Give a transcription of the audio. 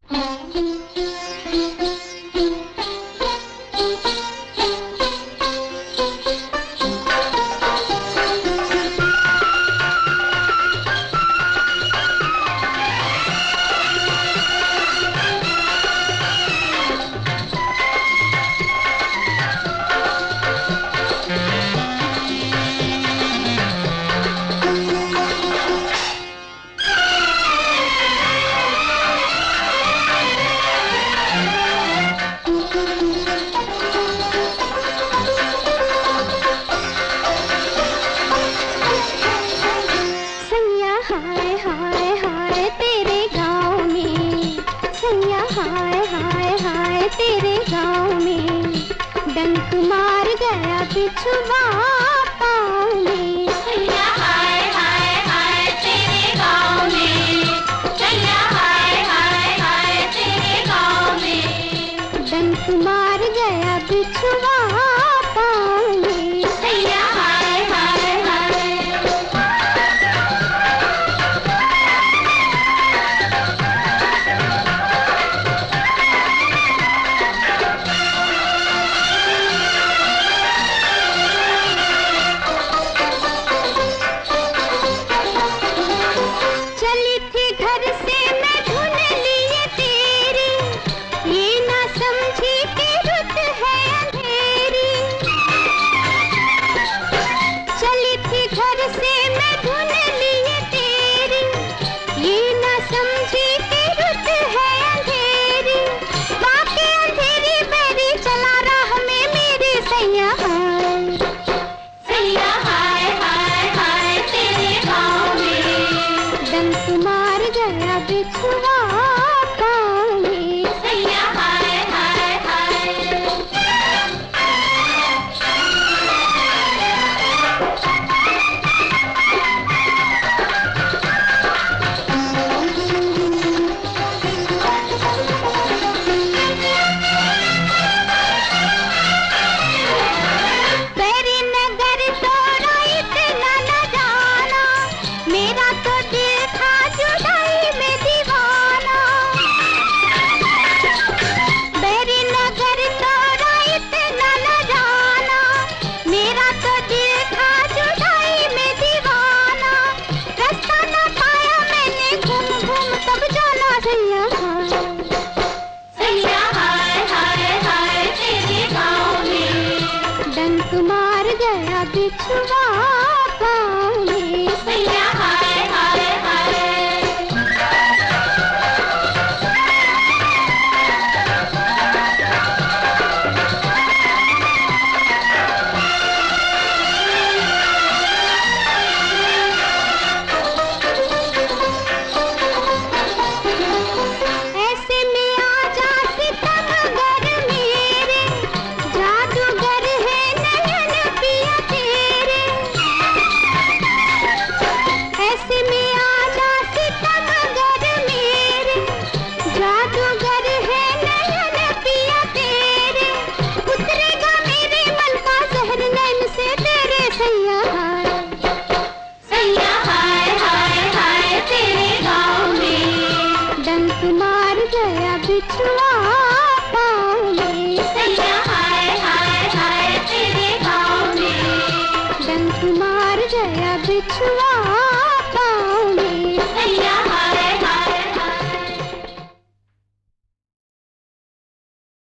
हाय हाय हाय तेरे गाँव में, सैया हाय हाय हाय तेरे गाँव में, डंक मार गया बिछुआ पाँव में। सैया हाय हाय हाय तेरे गाँव में, सैया हाय हाय हाय तेरे गाँव में, डंक मार गया बिछुआ पाँव में। सैया हाय हाय हाय। चली थी घर से मैं ढूंढ लिए तेरी, ये ना समझी कि रुत है अंधेरी। चली थी घर से मैं ढूंढ लिए तेरी, ये ना समझी कि रुत है अंधेरी। बाकी अंधेरी मेरी चला राह में मेरे सैया हाय, सैया हाय हाय हाय तेरे गाँव में, डंक मार गया बिछुआ पाँव में। सैया हाय हाय हाय। तेरी नगर तोड़ा इतना न जाना, मेरा तो दिल था जुदाई में दीवाना। तेरी नगर तोड़ा इतना न जाना, मेरा तो दिल था जुदाई में दीवाना। रास्ता न पाया मैंने घूम घूम तब जाना सैया हाय, सैया हाय हाय हाय तेरे गाँव में, डंक मार गया बिछुआ पाँव में। सैया हाय हाय हाय। ऐसे में आजा सितमगर मेरे, जादूगर है नयन पिया तेरे। ऐसे में आजा सितमगर मेरे, जादूगर है नयन पिया तेरे। उतरेगा मेरे मन का जहर नैन से तेरे सैया हाय, सैया हाय हाय हाय तेरे गाँव में, डंक मार गया बिछुआ